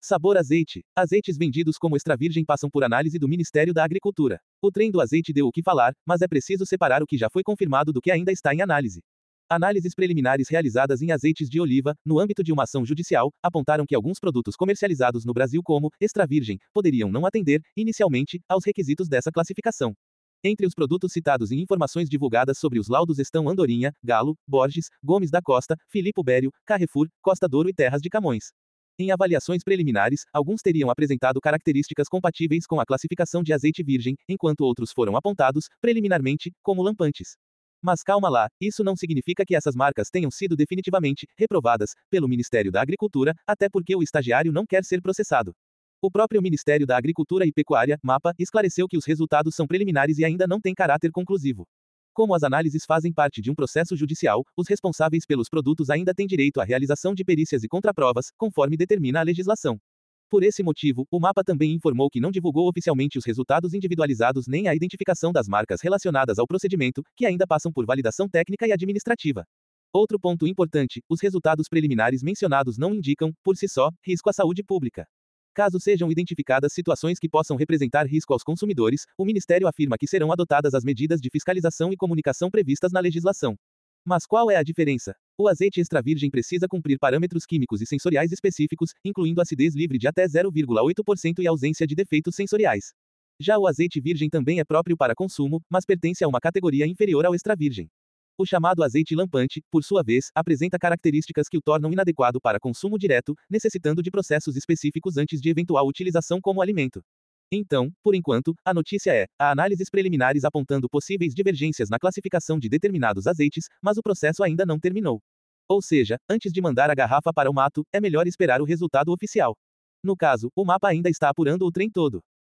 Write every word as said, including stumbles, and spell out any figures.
Sabor azeite. Azeites vendidos como extra virgem passam por análise do Ministério da Agricultura. O trem do azeite deu o que falar, mas é preciso separar o que já foi confirmado do que ainda está em análise. Análises preliminares realizadas em azeites de oliva, no âmbito de uma ação judicial, apontaram que alguns produtos comercializados no Brasil como extra virgem poderiam não atender, inicialmente, aos requisitos dessa classificação. Entre os produtos citados e informações divulgadas sobre os laudos estão Andorinha, Galo, Borges, Gomes da Costa, Filipe Bério, Carrefour, Costa Douro e Terras de Camões. Em avaliações preliminares, alguns teriam apresentado características compatíveis com a classificação de azeite virgem, enquanto outros foram apontados, preliminarmente, como lampantes. Mas calma lá, isso não significa que essas marcas tenham sido definitivamente reprovadas pelo Ministério da Agricultura, até porque o estagiário não quer ser processado. O próprio Ministério da Agricultura e Pecuária, MAPA, esclareceu que os resultados são preliminares e ainda não têm caráter conclusivo. Como as análises fazem parte de um processo judicial, os responsáveis pelos produtos ainda têm direito à realização de perícias e contraprovas, conforme determina a legislação. Por esse motivo, o MAPA também informou que não divulgou oficialmente os resultados individualizados nem a identificação das marcas relacionadas ao procedimento, que ainda passam por validação técnica e administrativa. Outro ponto importante: os resultados preliminares mencionados não indicam, por si só, risco à saúde pública. Caso sejam identificadas situações que possam representar risco aos consumidores, o Ministério afirma que serão adotadas as medidas de fiscalização e comunicação previstas na legislação. Mas qual é a diferença? O azeite extra virgem precisa cumprir parâmetros químicos e sensoriais específicos, incluindo acidez livre de até zero vírgula oito por cento e ausência de defeitos sensoriais. Já o azeite virgem também é próprio para consumo, mas pertence a uma categoria inferior ao extra virgem. O chamado azeite lampante, por sua vez, apresenta características que o tornam inadequado para consumo direto, necessitando de processos específicos antes de eventual utilização como alimento. Então, por enquanto, a notícia é: há análises preliminares apontando possíveis divergências na classificação de determinados azeites, mas o processo ainda não terminou. Ou seja, antes de mandar a garrafa para o mato, é melhor esperar o resultado oficial. No caso, o MAPA ainda está apurando o trem todo.